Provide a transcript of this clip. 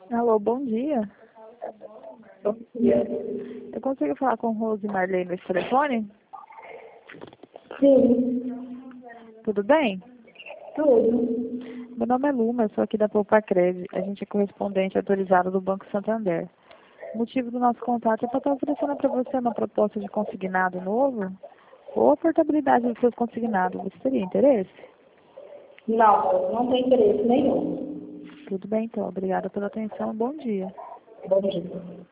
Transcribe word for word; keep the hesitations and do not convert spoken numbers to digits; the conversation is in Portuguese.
Alô, bom dia. Bom dia. Eu consigo falar com Rose Marley nesse telefone? Sim, Tudo bem? tudo. Meu nome é Luma, eu sou aqui da Poupacred. A gente é correspondente autorizado do Banco Santander. O motivo do nosso contato é para estar oferecendo para você uma proposta de consignado novo ou a portabilidade dos seus consignados. Você teria interesse? Não, não tem interesse nenhum. Tudo bem, então. Obrigada pela atenção. Bom dia. Bom dia.